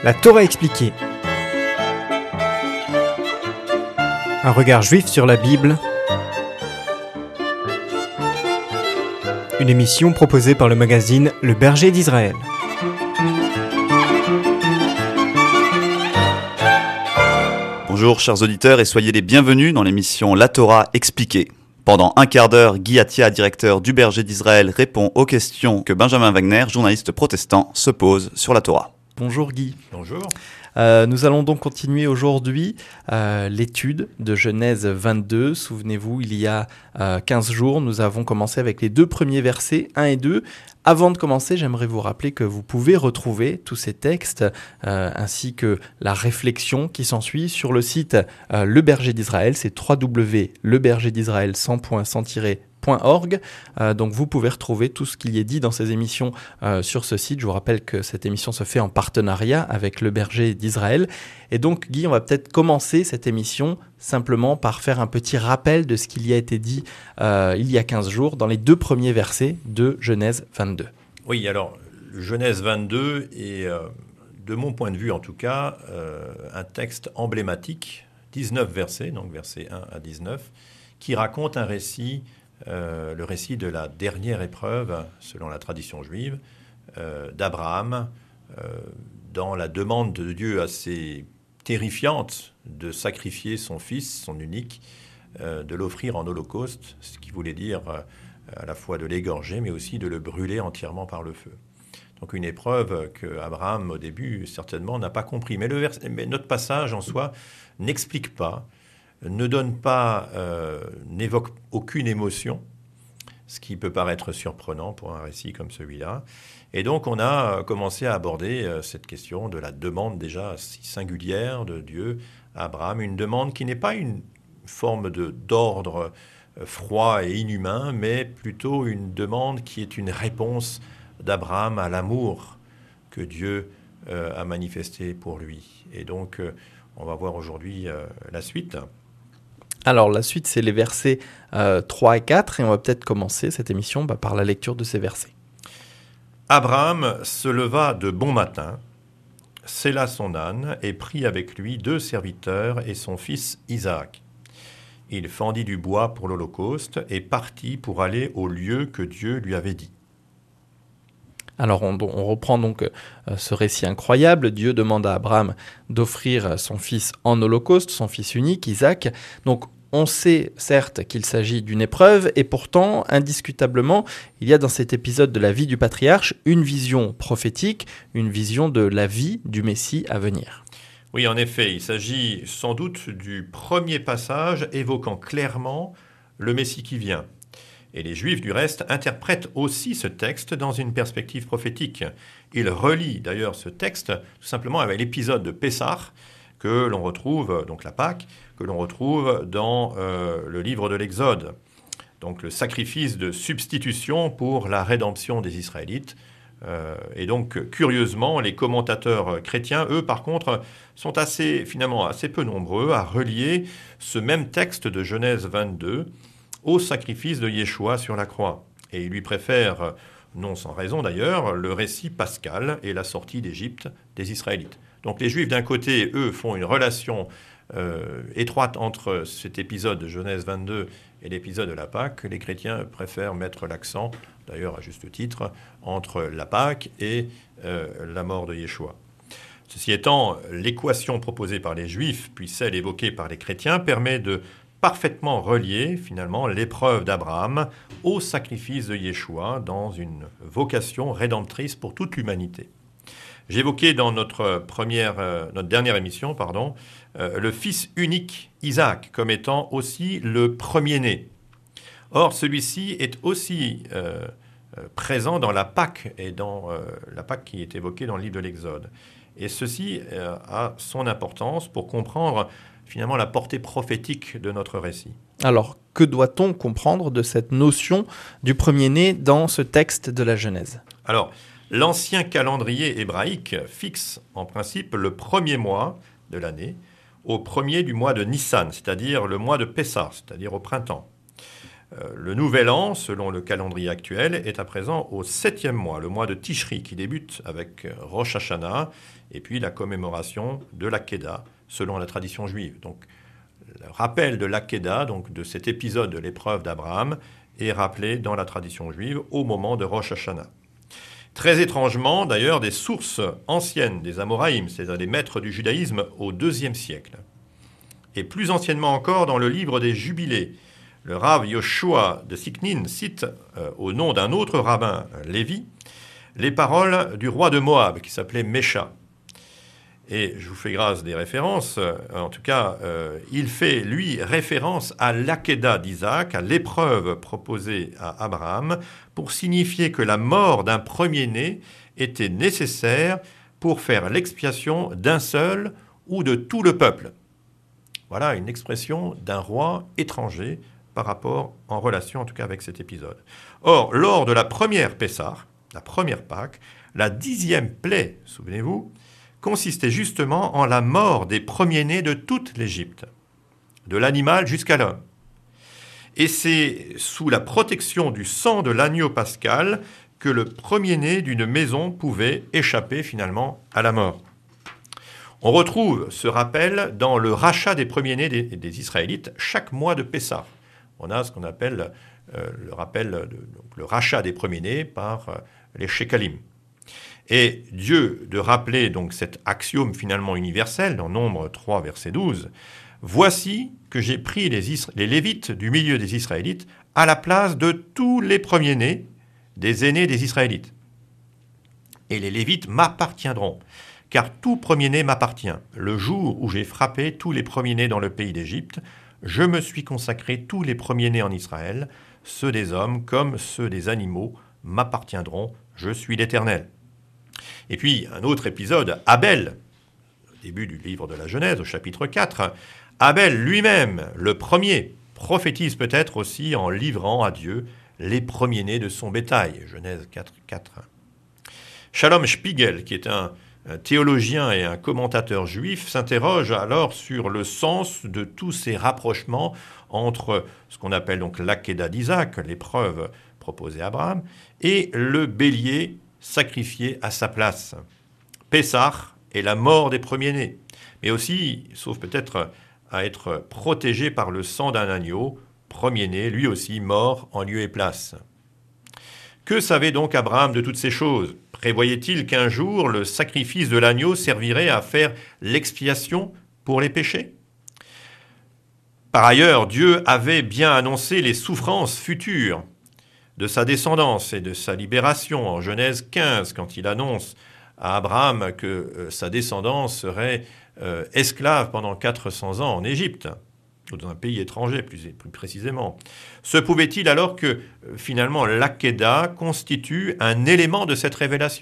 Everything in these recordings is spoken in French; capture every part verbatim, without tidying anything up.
La Torah expliquée. Un regard juif sur la Bible. Une émission proposée par le magazine Le Berger d'Israël. Bonjour chers auditeurs et soyez les bienvenus dans l'émission La Torah expliquée. Pendant un quart d'heure, Guy Attia, directeur du Berger d'Israël, répond aux questions que Benjamin Wagner, journaliste protestant, se pose sur la Torah. Bonjour Guy. Bonjour. Euh, nous allons donc continuer aujourd'hui euh, l'étude de Genèse vingt-deux. Souvenez-vous, il y a euh, quinze jours, nous avons commencé avec les deux premiers versets, un et deux. Avant de commencer, j'aimerais vous rappeler que vous pouvez retrouver tous ces textes euh, ainsi que la réflexion qui s'ensuit sur le site euh, Le Berger d'Israël. C'est w w w point le berger d'israël sans point sans tiret point org. Euh, donc vous pouvez retrouver tout ce qu'il y est dit dans ces émissions euh, sur ce site. Je vous rappelle que cette émission se fait en partenariat avec Le Berger d'Israël. Et donc Guy, on va peut-être commencer cette émission simplement par faire un petit rappel de ce qu'il y a été dit euh, il y a quinze jours dans les deux premiers versets de Genèse vingt-deux. Oui, alors Genèse vingt-deux est, euh, de mon point de vue en tout cas, euh, un texte emblématique, dix-neuf versets, donc versets un à dix-neuf, qui raconte un récit, euh, le récit de la dernière épreuve, selon la tradition juive, euh, d'Abraham, euh, dans la demande de Dieu assez terrifiante de sacrifier son fils, son unique, euh, de l'offrir en holocauste, ce qui voulait dire euh, à la fois de l'égorger, mais aussi de le brûler entièrement par le feu. Donc une épreuve que Abraham, au début, certainement n'a pas compris. Mais, le vers... mais notre passage en soi n'explique pas, ne donne pas, euh, n'évoque aucune émotion, ce qui peut paraître surprenant pour un récit comme celui-là. Et donc, on a commencé à aborder cette question de la demande déjà si singulière de Dieu à Abraham, une demande qui n'est pas une forme de, d'ordre froid et inhumain, mais plutôt une demande qui est une réponse d'Abraham à l'amour que Dieu euh, a manifesté pour lui. Et donc, euh, on va voir aujourd'hui euh, la suite. Alors, la suite, c'est les versets euh, trois et quatre, et on va peut-être commencer cette émission bah, par la lecture de ces versets. Abraham se leva de bon matin, sella son âne et prit avec lui deux serviteurs et son fils Isaac. Il fendit du bois pour l'holocauste et partit pour aller au lieu que Dieu lui avait dit. Alors on, on reprend donc euh, ce récit incroyable. Dieu demande à Abraham d'offrir son fils en holocauste, son fils unique, Isaac. Donc on sait certes qu'il s'agit d'une épreuve et pourtant, indiscutablement, il y a dans cet épisode de la vie du patriarche une vision prophétique, une vision de la vie du Messie à venir. Oui, en effet, il s'agit sans doute du premier passage évoquant clairement le Messie qui vient. Et les Juifs, du reste, interprètent aussi ce texte dans une perspective prophétique. Ils relient d'ailleurs ce texte tout simplement avec l'épisode de Pessah que l'on retrouve, donc la Pâque, que l'on retrouve dans euh, le livre de l'Exode. Donc le sacrifice de substitution pour la rédemption des Israélites. Euh, et donc, curieusement, les commentateurs chrétiens, eux, par contre, sont assez, finalement assez peu nombreux à relier ce même texte de Genèse vingt-deux au sacrifice de Yeshua sur la croix. Et ils lui préfèrent, non sans raison d'ailleurs, le récit pascal et la sortie d'Égypte des Israélites. Donc les Juifs, d'un côté, eux, font une relation euh, étroite entre cet épisode de Genèse vingt-deux et l'épisode de la Pâque. Les chrétiens préfèrent mettre l'accent, d'ailleurs à juste titre, entre la Pâque et euh, la mort de Yeshua. Ceci étant, l'équation proposée par les Juifs, puis celle évoquée par les chrétiens, permet de parfaitement relier, finalement, l'épreuve d'Abraham au sacrifice de Yeshua dans une vocation rédemptrice pour toute l'humanité. J'évoquais dans notre, première, euh, notre dernière émission pardon, euh, le fils unique, Isaac, comme étant aussi le premier-né. Or, celui-ci est aussi euh, euh, présent dans la Pâque, et dans euh, la Pâque qui est évoquée dans le livre de l'Exode. Et ceci euh, a son importance pour comprendre finalement la portée prophétique de notre récit. Alors, que doit-on comprendre de cette notion du premier-né dans ce texte de la Genèse ? Alors, l'ancien calendrier hébraïque fixe en principe le premier mois de l'année au premier du mois de Nissan, c'est-à-dire le mois de Pessah, c'est-à-dire au printemps. Euh, le nouvel an, selon le calendrier actuel, est à présent au septième mois, le mois de Tishri, qui débute avec Rosh Hashanah, et puis la commémoration de l'Akedah, selon la tradition juive. Donc, le rappel de l'Akedah, donc de cet épisode de l'épreuve d'Abraham, est rappelé dans la tradition juive au moment de Rosh Hashanah. Très étrangement, d'ailleurs, des sources anciennes des Amoraïm, c'est-à-dire des maîtres du judaïsme au deuxième siècle, et plus anciennement encore dans le livre des Jubilés, le Rav Yoshua de Siknin cite, euh, au nom d'un autre rabbin, Lévi, les paroles du roi de Moab, qui s'appelait Mécha. Et je vous fais grâce des références. Euh, en tout cas, euh, il fait, lui, référence à l'Akedah d'Isaac, à l'épreuve proposée à Abraham, pour signifier que la mort d'un premier-né était nécessaire pour faire l'expiation d'un seul ou de tout le peuple. Voilà une expression d'un roi étranger par rapport, en relation en tout cas avec cet épisode. Or, lors de la première Pessah, la première Pâque, la dixième plaie, souvenez-vous, consistait justement en la mort des premiers-nés de toute l'Égypte, de l'animal jusqu'à l'homme. Et c'est sous la protection du sang de l'agneau pascal que le premier-né d'une maison pouvait échapper finalement à la mort. On retrouve ce rappel dans le rachat des premiers-nés des, des Israélites chaque mois de Pessah. On a ce qu'on appelle euh, le rappel, de, donc, le rachat des premiers-nés par euh, les Shekalim. Et Dieu de rappeler donc cet axiome finalement universel dans Nombre trois, verset douze, « Voici que j'ai pris les, Isra- les Lévites du milieu des Israélites à la place de tous les premiers-nés des aînés des Israélites. Et les Lévites m'appartiendront, car tout premier-né m'appartient. Le jour où j'ai frappé tous les premiers-nés dans le pays d'Égypte, je me suis consacré tous les premiers-nés en Israël, ceux des hommes comme ceux des animaux m'appartiendront, je suis l'Éternel. » Et puis, un autre épisode, Abel, au début du livre de la Genèse, au chapitre quatre, Abel lui-même, le premier, prophétise peut-être aussi en livrant à Dieu les premiers-nés de son bétail, Genèse quatre, quatre. Shalom Spiegel, qui est un, un théologien et un commentateur juif, s'interroge alors sur le sens de tous ces rapprochements entre ce qu'on appelle donc l'Akedah d'Isaac, l'épreuve proposée à Abraham, et le bélier sacrifié à sa place. Pessah est la mort des premiers-nés, mais aussi, sauf peut-être à être protégé par le sang d'un agneau, premier-né, lui aussi mort en lieu et place. Que savait donc Abraham de toutes ces choses ? Prévoyait-il qu'un jour le sacrifice de l'agneau servirait à faire l'expiation pour les péchés ? Par ailleurs, Dieu avait bien annoncé les souffrances futures de sa descendance et de sa libération en Genèse quinze, quand il annonce à Abraham que euh, sa descendance serait euh, esclave pendant quatre cents ans en Égypte, ou dans un pays étranger plus, plus précisément. Se pouvait-il alors que euh, finalement l'Akedah constitue un élément de cette révélation ?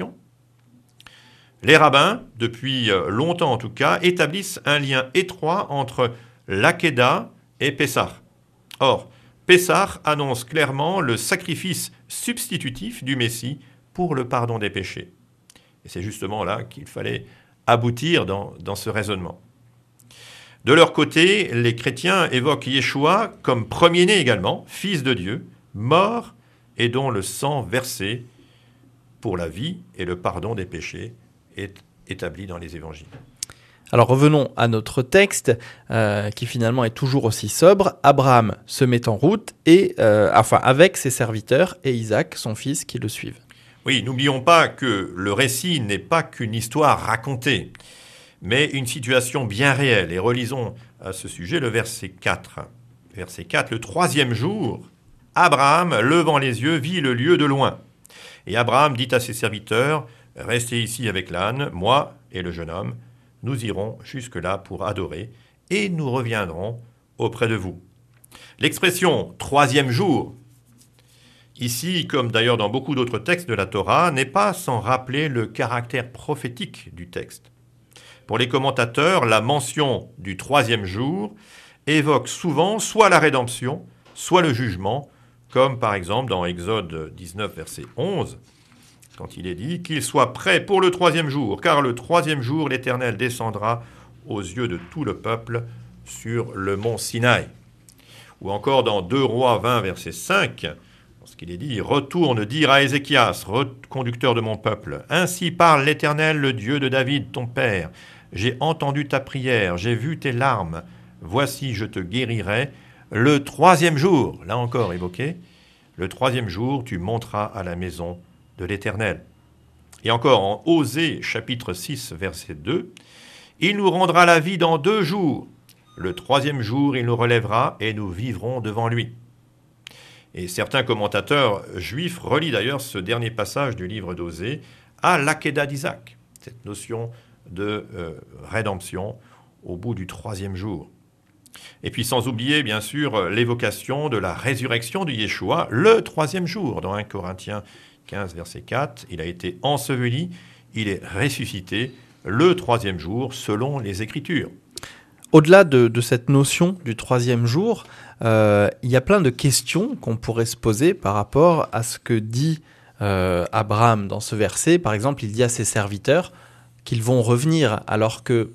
Les rabbins, depuis euh, longtemps en tout cas, établissent un lien étroit entre l'Akedah et Pessah. Or, Pessah annonce clairement le sacrifice substitutif du Messie pour le pardon des péchés. Et c'est justement là qu'il fallait aboutir dans, dans ce raisonnement. De leur côté, les chrétiens évoquent Yeshua comme premier-né également, fils de Dieu, mort et dont le sang versé pour la vie et le pardon des péchés est établi dans les évangiles. Alors revenons à notre texte euh, qui finalement est toujours aussi sobre. Abraham se met en route et euh, enfin avec ses serviteurs et Isaac, son fils, qui le suivent. Oui, n'oublions pas que le récit n'est pas qu'une histoire racontée, mais une situation bien réelle. Et relisons à ce sujet le verset quatre. Verset quatre, le troisième jour, Abraham, levant les yeux, vit le lieu de loin. Et Abraham dit à ses serviteurs, « Restez ici avec l'âne, moi et le jeune homme, nous irons jusque-là pour adorer, et nous reviendrons auprès de vous. » L'expression « troisième jour », ici, comme d'ailleurs dans beaucoup d'autres textes de la Torah, n'est pas sans rappeler le caractère prophétique du texte. Pour les commentateurs, la mention du troisième jour évoque souvent soit la rédemption, soit le jugement, comme par exemple dans Exode dix-neuf, verset onze, quand il est dit « Qu'il soit prêt pour le troisième jour, car le troisième jour, l'Éternel descendra aux yeux de tout le peuple sur le mont Sinaï. » Ou encore dans deux Rois vingt, verset cinq, lorsqu'il est dit « Retourne dire à Ézéchias, conducteur de mon peuple, ainsi parle l'Éternel, le Dieu de David, ton père. J'ai entendu ta prière, j'ai vu tes larmes. Voici, je te guérirai. Le troisième jour, là encore évoqué, le troisième jour, tu monteras à la maison de l'Éternel. » Et encore en Osée, chapitre six, verset deux, « Il nous rendra la vie dans deux jours. Le troisième jour, il nous relèvera et nous vivrons devant lui. » Et certains commentateurs juifs relient d'ailleurs ce dernier passage du livre d'Osée à l'Akedah d'Isaac, cette notion de euh, rédemption au bout du troisième jour. Et puis sans oublier, bien sûr, l'évocation de la résurrection de Yeshua le troisième jour. Dans un Corinthiens quinze, verset quatre, il a été enseveli, il est ressuscité le troisième jour selon les Écritures. Au-delà de, de cette notion du troisième jour, euh, il y a plein de questions qu'on pourrait se poser par rapport à ce que dit euh, Abraham dans ce verset. Par exemple, il dit à ses serviteurs qu'ils vont revenir, alors que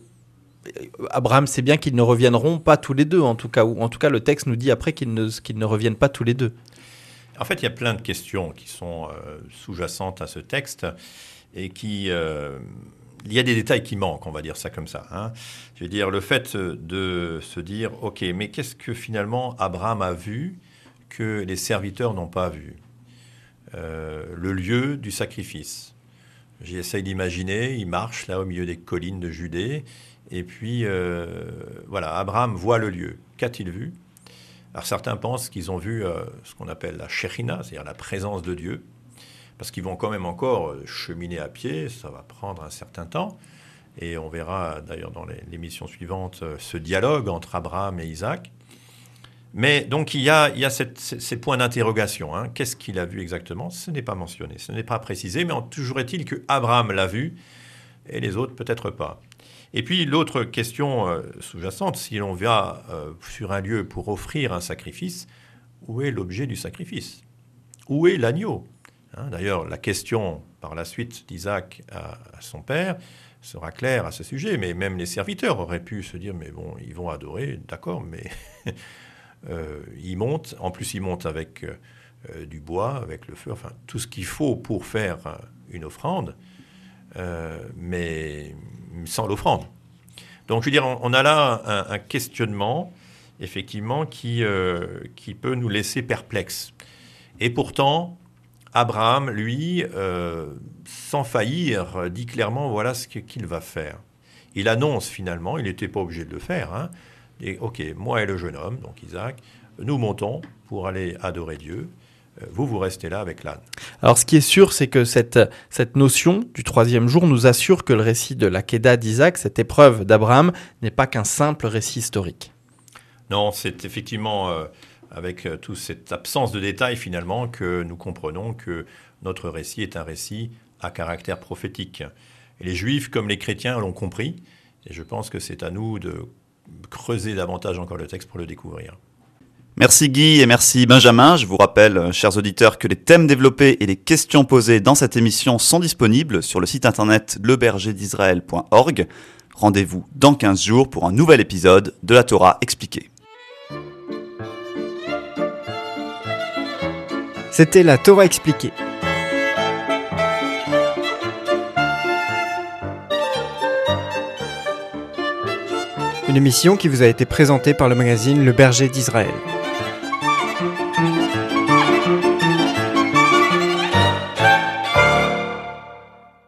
Abraham sait bien qu'ils ne reviendront pas tous les deux, en tout cas, ou en tout cas le texte nous dit après qu'ils ne, qu'ils ne reviennent pas tous les deux. En fait, il y a plein de questions qui sont euh, sous-jacentes à ce texte et qui... Euh, il y a des détails qui manquent, on va dire ça comme ça. Hein. Je veux dire, le fait de se dire, OK, mais qu'est-ce que finalement Abraham a vu que les serviteurs n'ont pas vu ? euh, Le lieu du sacrifice. J'essaye d'imaginer, il marche là au milieu des collines de Judée, et puis euh, voilà, Abraham voit le lieu. Qu'a-t-il vu ? Alors certains pensent qu'ils ont vu euh, ce qu'on appelle la Shekhinah, c'est-à-dire la présence de Dieu, parce qu'ils vont quand même encore cheminer à pied, ça va prendre un certain temps. Et on verra d'ailleurs dans l'émission suivante ce dialogue entre Abraham et Isaac. Mais donc il y a, il y a cette, ces points d'interrogation. Hein. Qu'est-ce qu'il a vu exactement ? Ce n'est pas mentionné, ce n'est pas précisé, mais toujours est-il que Abraham l'a vu et les autres peut-être pas. Et puis l'autre question euh, sous-jacente, si l'on va euh, sur un lieu pour offrir un sacrifice, où est l'objet du sacrifice ? Où est l'agneau ? Hein, d'ailleurs, la question par la suite d'Isaac à, à son père sera claire à ce sujet, mais même les serviteurs auraient pu se dire, mais bon, ils vont adorer, d'accord, mais euh, ils montent, en plus ils montent avec euh, du bois, avec le feu, enfin tout ce qu'il faut pour faire euh, une offrande, euh, mais sans l'offrande. Donc je veux dire, on, on a là un, un questionnement, effectivement, qui, euh, qui peut nous laisser perplexes. Et pourtant, Abraham, lui, euh, sans faillir, dit clairement voilà ce qu'il va faire. Il annonce finalement, il n'était pas obligé de le faire, hein, et, ok, moi et le jeune homme, donc Isaac, nous montons pour aller adorer Dieu. Vous, vous restez là avec l'âne. Alors ce qui est sûr, c'est que cette, cette notion du troisième jour nous assure que le récit de l'Akedah d'Isaac, cette épreuve d'Abraham, n'est pas qu'un simple récit historique. Non, c'est effectivement... Euh, avec euh, toute cette absence de détails finalement que nous comprenons que notre récit est un récit à caractère prophétique. Et les Juifs comme les chrétiens l'ont compris, et je pense que c'est à nous de creuser davantage encore le texte pour le découvrir. Merci Guy et merci Benjamin. Je vous rappelle, chers auditeurs, que les thèmes développés et les questions posées dans cette émission sont disponibles sur le site internet le berger d'israël point org. Rendez-vous dans quinze jours pour un nouvel épisode de la Torah expliquée. C'était la Torah expliquée. Une émission qui vous a été présentée par le magazine Le Berger d'Israël.